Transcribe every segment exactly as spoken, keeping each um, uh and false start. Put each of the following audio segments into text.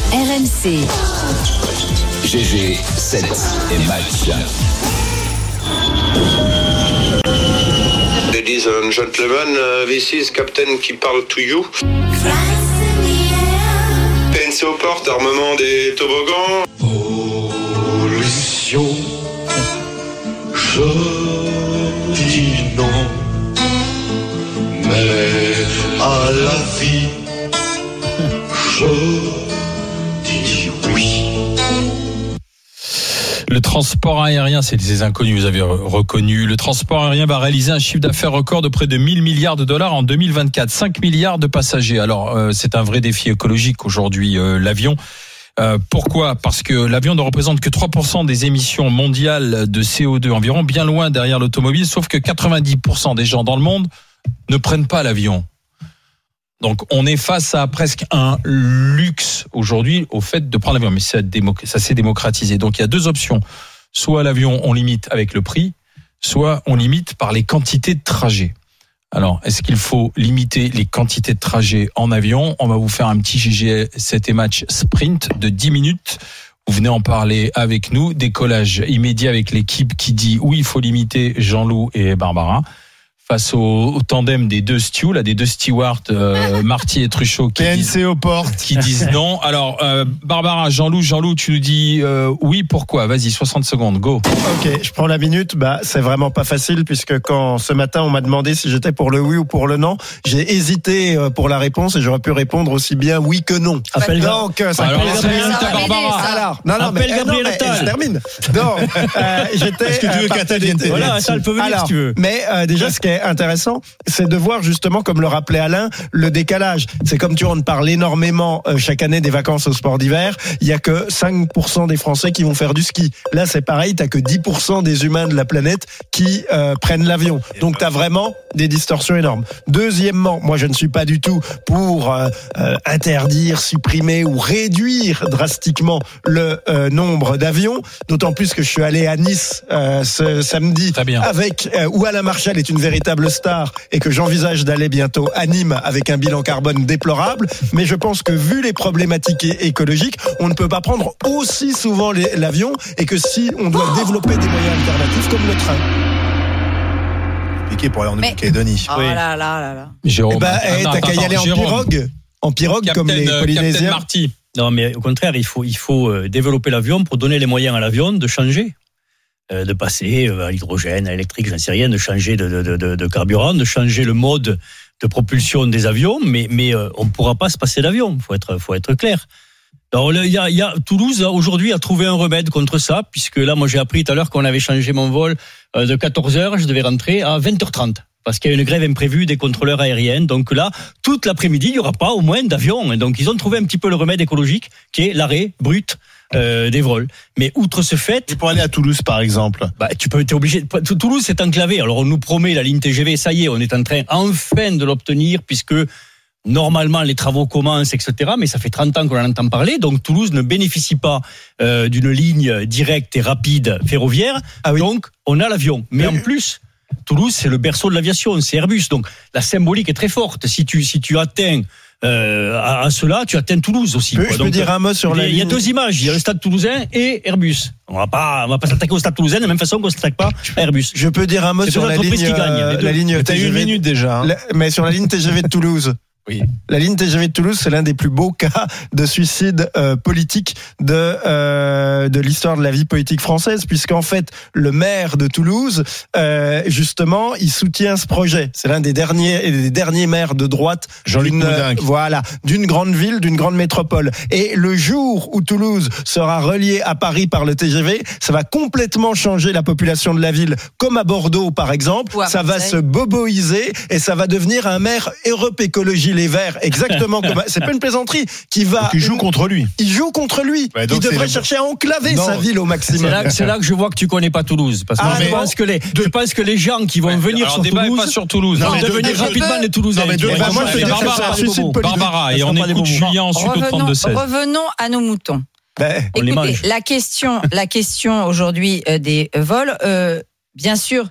R M C. G G, sept et match. Ladies and gentlemen, uh, this is Captain qui parle to you. P N C aux portes, armement des toboggans. Pollution, je dis non, mais à la vie, je dis oui. Le transport aérien, c'est des inconnus, vous avez reconnu. Le transport aérien va réaliser un chiffre d'affaires record de près de mille milliards de dollars en deux mille vingt-quatre. cinq milliards de passagers. Alors, euh, c'est un vrai défi écologique aujourd'hui, euh, l'avion. Euh, pourquoi ? Parce que l'avion ne représente que trois pour cent des émissions mondiales de C O deux environ, bien loin derrière l'automobile, sauf que quatre-vingt-dix pour cent des gens dans le monde ne prennent pas l'avion. Donc, on est face à presque un luxe aujourd'hui au fait de prendre l'avion. Mais ça, ça s'est démocratisé. Donc, il y a deux options. Soit l'avion, on limite avec le prix, soit on limite par les quantités de trajets. Alors, est-ce qu'il faut limiter les quantités de trajets en avion ? On va vous faire un petit G G sept et match sprint de dix minutes. Vous venez en parler avec nous. Décollage immédiat avec l'équipe qui dit oui, il faut limiter Jean-Loup et Barbara. Face au, au tandem des deux stews, là, des deux stewards, euh, Marty et Truchot, qui P N C disent, aux portes, qui disent non. Alors, euh, Barbara, Jean-Loup, Jean-Loup, tu nous dis euh, oui, pourquoi ? Vas-y, soixante secondes, go. Ok, je prends la minute. Bah, c'est vraiment pas facile puisque quand ce matin on m'a demandé si j'étais pour le oui ou pour le non, j'ai hésité pour la réponse et j'aurais pu répondre aussi bien oui que non. Appelle Donc, ça alors, commence c'est bien. à Barbara. Alors, non, non, mais, Appelle Gabriel non, mais Attal. je termine. Donc, euh, j'étais. Est-ce que tu veux euh, qu'Attal vienne t'aider Voilà, là-dessus ? ça, elle peut venir Alors, si tu veux. mais euh, déjà, ce qui est intéressant, c'est de voir justement, comme le rappelait Alain, le décalage. C'est comme tu vois, on parle énormément euh, chaque année des vacances au sport d'hiver. Il y a que cinq pour cent des Français qui vont faire du ski. Là, c'est pareil, t'as que dix pour cent des humains de la planète qui euh, prennent l'avion. Donc, t'as vraiment des distorsions énormes. Deuxièmement, moi, je ne suis pas du tout pour euh, euh, interdire, supprimer ou réduire drastiquement le euh, nombre d'avions. D'autant plus que je suis allé à Nice euh, ce samedi Très bien. avec euh, où Alain Marchal est une véritable star et que j'envisage d'aller bientôt à Nîmes avec un bilan carbone déplorable. Mais je pense que vu les problématiques é- écologiques, on ne peut pas prendre aussi souvent les, l'avion et que si on doit développer des moyens alternatifs comme le train. Piqué pour aller en Mais- Nouvelle-Calédonie. Oh là là là là. Jérôme. Eh ben, Ah, eh, non, t'as attends, qu'à y aller en Jérôme. pirogue. En pirogue Captain, comme les euh, Polynésiens. Captain Marty. Non, mais au contraire, il faut, il faut euh, développer l'avion pour donner les moyens à l'avion de changer, euh, de passer euh, à l'hydrogène, à l'électrique, j'en sais rien, de changer de, de, de, de carburant, de changer le mode de propulsion des avions, mais, mais euh, on ne pourra pas se passer d'avion, il faut être, faut être clair. Alors, il y a, il y a, Toulouse, aujourd'hui, a trouvé un remède contre ça, puisque là, moi, j'ai appris tout à l'heure qu'on avait changé mon vol euh, de quatorze heures, je devais rentrer à vingt heures trente. Parce qu'il y a une grève imprévue des contrôleurs aériens. Donc là, toute l'après-midi, il n'y aura pas au moins d'avion. Donc ils ont trouvé un petit peu le remède écologique, qui est l'arrêt brut euh, des vols. Mais outre ce fait, Et pour aller à Toulouse, par exemple. bah, tu peux, t'es obligé. Toulouse c'est enclavé. Alors on nous promet la ligne T G V, ça y est, on est en train enfin de l'obtenir, puisque normalement les travaux commencent, et cetera. Mais ça fait trente ans qu'on en entend parler. Donc Toulouse ne bénéficie pas euh, d'une ligne directe et rapide ferroviaire. Ah oui. Donc on a l'avion. Mais en plus, Toulouse, c'est le berceau de l'aviation, c'est Airbus. Donc la symbolique est très forte. Si tu, si tu atteins euh, à, à cela, tu atteins Toulouse aussi. Je peux, quoi. je peux Donc, dire un mot sur il y a, la il y a ligne. deux images. Il y a le stade toulousain et Airbus. On va pas, on va pas s'attaquer au stade toulousain de la même façon qu'on s'attaque pas à Airbus. Je peux dire un mot C'est sur deux la entreprises ligne, qui gagnent, euh, les deux. la ligne T'as T eu G V. une minute déjà. Hein. La- mais sur la ligne T G V de Toulouse. Oui. La ligne T G V de Toulouse, c'est l'un des plus beaux cas de suicide euh, politique de euh, de l'histoire de la vie politique française, puisqu'en fait le maire de Toulouse, euh, justement, il soutient ce projet. C'est l'un des derniers des derniers maires de droite, Jean-Luc d'une, Moudenc. voilà, d'une grande ville, d'une grande métropole. Et le jour où Toulouse sera reliée à Paris par le T G V, ça va complètement changer la population de la ville, comme à Bordeaux par exemple. Ou à Ça va Marseille. se boboiser et ça va devenir un maire Europe Écologie Les Verts, exactement comme c'est pas une plaisanterie, qui va. Tu joues contre lui. Il joue contre lui. Ouais, il donc devrait c'est- chercher à enclaver Non. sa ville au maximum. C'est là, c'est là que je vois que tu connais pas Toulouse. Parce que Ah, je mais- pense que les, je pense que les gens qui vont Ouais, venir alors, sur débat est Toulouse pas sur Toulouse. vont Non, mais de- devenir de- rapidement de- les Toulousains. Non, mais de- Tu vois. Eh ben, moi, je te Mais dis que Barbara, c'est un pas suicide des politique. Barbara, et Ça on sera pas des écoute bobos. Julien ensuite au Revenons, trente-deux seize. revenons à nos moutons. Ben, On les Écoutez, mange. la question, la question aujourd'hui euh, des vols, euh, bien sûr,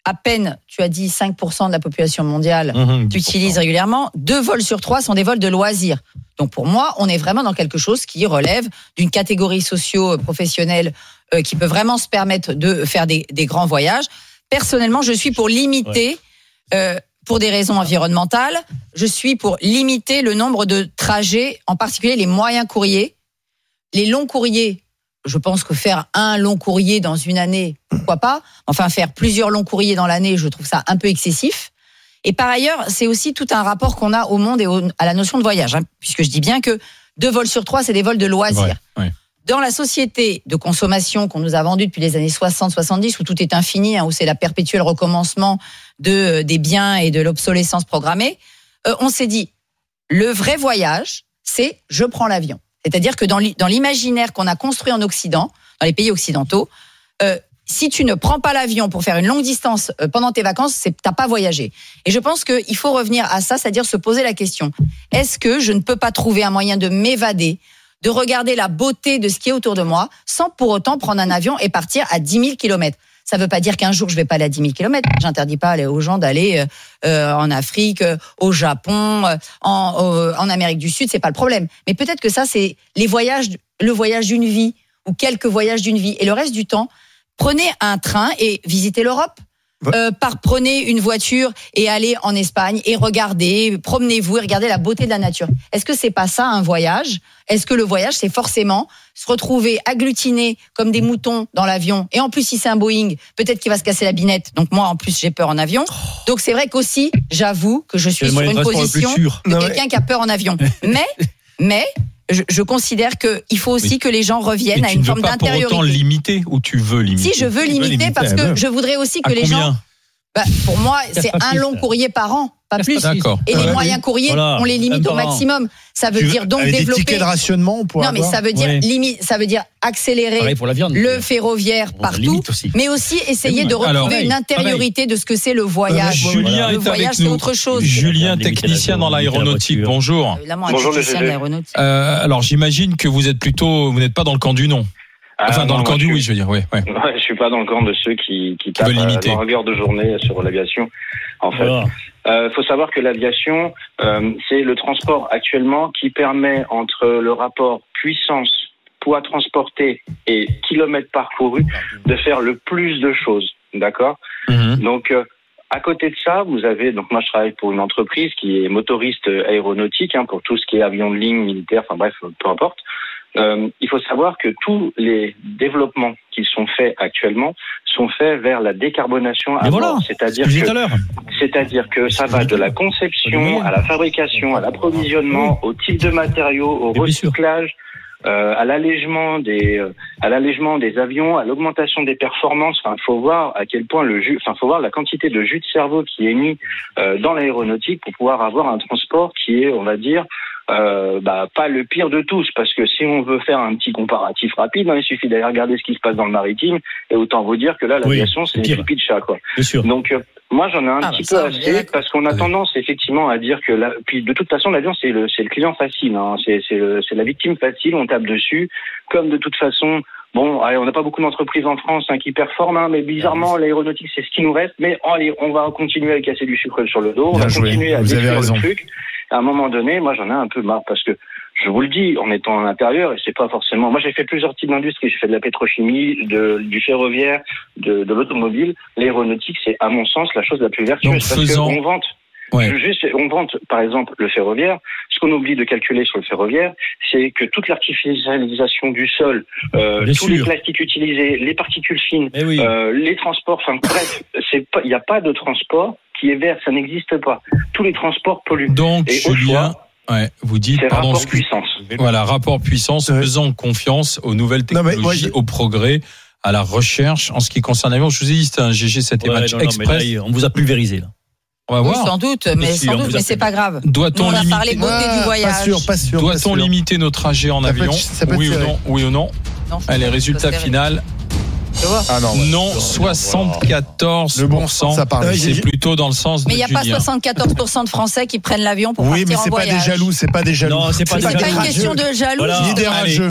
à peine, tu as dit cinq pour cent de la population mondiale Mmh, utilise régulièrement. Deux vols sur trois sont des vols de loisirs. Donc pour moi, on est vraiment dans quelque chose qui relève d'une catégorie socio-professionnelle euh, qui peut vraiment se permettre de faire des, des grands voyages. Personnellement, je suis pour limiter, euh, pour des raisons environnementales, je suis pour limiter le nombre de trajets, en particulier les moyens courriers. Les longs courriers, je pense que faire un long courrier dans une année, pourquoi pas. Enfin, faire plusieurs longs courriers dans l'année, je trouve ça un peu excessif. Et par ailleurs, c'est aussi tout un rapport qu'on a au monde et au, à la notion de voyage, hein, puisque je dis bien que deux vols sur trois, c'est des vols de loisirs. Ouais, ouais. Dans la société de consommation qu'on nous a vendue depuis les années soixante soixante-dix, où tout est infini, hein, où c'est la perpétuel recommencement de, des biens et de l'obsolescence programmée, euh, on s'est dit, le vrai voyage, c'est je prends l'avion. C'est-à-dire que dans l'imaginaire qu'on a construit en Occident, dans les pays occidentaux, euh, si tu ne prends pas l'avion pour faire une longue distance euh, pendant tes vacances, c'est t'as pas voyagé. Et je pense qu'il faut revenir à ça, c'est-à-dire se poser la question, est-ce que je ne peux pas trouver un moyen de m'évader, de regarder la beauté de ce qui est autour de moi, sans pour autant prendre un avion et partir à dix mille kilomètres. Ça ne veut pas dire qu'un jour je vais pas aller à dix mille kilomètres. J'interdis pas aux gens d'aller euh, en Afrique, euh, au Japon, euh, en, euh, en Amérique du Sud, c'est pas le problème. Mais peut-être que ça, c'est les voyages, le voyage d'une vie ou quelques voyages d'une vie. Et le reste du temps, prenez un train et visitez l'Europe. Euh, par prenez une voiture et allez en Espagne et regardez, promenez-vous et regardez la beauté de la nature. Est-ce que c'est pas ça un voyage ? Est-ce que le voyage c'est forcément se retrouver agglutinés comme des moutons dans l'avion ? Et en plus si c'est un Boeing, peut-être qu'il va se casser la binette. Donc moi en plus j'ai peur en avion. Donc c'est vrai qu'aussi j'avoue que je suis sur une position de quelqu'un qui a peur en avion. Mais mais Je, je considère qu'il faut aussi oui. que les gens reviennent mais à une forme d'intériorité. Tu ne veux pas pour autant limiter ou tu veux limiter ? Si, je veux limiter, limiter parce que veut. je voudrais aussi que à les combien gens... Bah, pour moi, c'est un long courrier par an, pas plus. D'accord. Et les ouais. moyens courriers, voilà. on les limite au maximum. Ça veut tu dire donc avec développer... des tickets de rationnement, on pourrait Non, mais avoir. ça veut dire ouais. limite, ça veut dire accélérer pour la viande, le ferroviaire on partout, aussi. mais aussi essayer de retrouver Alors, une intériorité de ce que c'est le voyage. Euh, Julien le est voyage, avec c'est nous. autre chose. Julien, technicien dans l'aéronautique. Bonjour. Évidemment, un Bonjour, technicien de l'aéronautique. Euh, alors, j'imagine que vous êtes plutôt, vous n'êtes pas dans le camp du non. Enfin, Ah, dans non, le camp moi, du je oui, suis- je veux dire, oui. Ouais. Ouais, je suis pas dans le camp de ceux qui, qui tapent veulent à limiter. longueur de journée sur l'aviation. En fait, Voilà. euh, faut savoir que l'aviation, euh, c'est le transport actuellement qui permet entre le rapport puissance, poids transporté et kilomètres parcourus de faire le plus de choses. D'accord ? Mhm. Donc, euh, à côté de ça, vous avez, donc moi je travaille pour une entreprise qui est motoriste aéronautique, hein, pour tout ce qui est avion de ligne, militaire, enfin bref, peu importe. Euh, il faut savoir que tous les développements qui sont faits actuellement sont faits vers la décarbonation à Et voilà, bord. c'est C'est-à-dire ce que je disais que, tout à l'heure. c'est-à-dire que ça va de la conception à la fabrication, à l'approvisionnement, au type de matériaux, au Et bien sûr. recyclage, euh, à l'allègement des, euh, à l'allègement des avions, à l'augmentation des performances. Enfin, faut voir à quel point le jus, enfin, faut voir la quantité de jus de cerveau qui est mis euh, dans l'aéronautique pour pouvoir avoir un transport qui est, on va dire, euh, bah, pas le pire de tous, parce que si on veut faire un petit comparatif rapide, hein, il suffit d'aller regarder ce qui se passe dans le maritime, et autant vous dire que là, l'aviation, Oui, c'est c'est une pire. pipi de chat, quoi. Bien sûr. Donc, euh, moi, j'en ai un Ah, petit bah, ça, peu on est assez, d'accord. parce qu'on a Oui. tendance, effectivement, à dire que, la, puis de toute façon, l'avion, c'est le, c'est le client facile, hein, c'est, c'est, le, c'est la victime facile, on tape dessus, comme de toute façon, bon, allez, on n'a pas beaucoup d'entreprises en France hein, qui performent, hein, mais bizarrement, l'aéronautique, c'est ce qui nous reste, mais allez, on va continuer à casser du sucre sur le dos, on Bien va joué, continuer à vous avez détruire raison. le truc. À un moment donné, moi, j'en ai un peu marre, parce que, je vous le dis, en étant à l'intérieur, et c'est pas forcément... Moi, j'ai fait plusieurs types d'industries. J'ai fait de la pétrochimie, de, du ferroviaire, de, de l'automobile. L'aéronautique, c'est, à mon sens, la chose la plus vertueuse. Donc, parce faisant- qu'on vante... Ouais. Je- Juste, on vante, par exemple, le ferroviaire. Ce qu'on oublie de calculer sur le ferroviaire, c'est que toute l'artificialisation du sol, euh, Bien tous sûr. les plastiques utilisés, les particules fines, Eh oui. euh, les transports, enfin bref, c'est pas, il n'y a pas de transport qui est vert, ça n'existe pas. Tous les transports polluent. Donc, Et au Julien, choix, ouais, vous dites, c'est pardon, rapport excuse- puissance. voilà, rapport puissance, Ouais. faisant confiance aux nouvelles Non, mais technologies, moi, j'ai- au progrès, à la recherche. En ce qui concerne l'avion, je vous ai dit, c'était un G G sept et Ouais, match non, non, mais express. là, on vous a pulvérisé, là. On va Oui, voir. sans doute, mais si, sans on doute, vous mais a c'est fait- pas grave. Doit-on On a limiter, parlé beauté Ah, du voyage. Pas sûr, pas sûr. pas doit-on sûr. limiter nos trajets en Ça peut avion? être- ça peut être Oui ou serré. non? Oui ou non? Non, je Allez, pense que résultat c'est serré. final. Tu vois. Ah non, ouais. Non, soixante-quatorze Le pour bon cent. sens, ça parle. C'est plutôt dans le sens Mais de il n'y a pas Julien. soixante-quatorze pour cent de Français qui prennent l'avion pour Oui, mais partir en c'est pas voyage. des jaloux, c'est pas des jaloux. Non, c'est pas Mais des c'est pas jaloux. une question de jaloux. Voilà. Ni des Allez. rageux.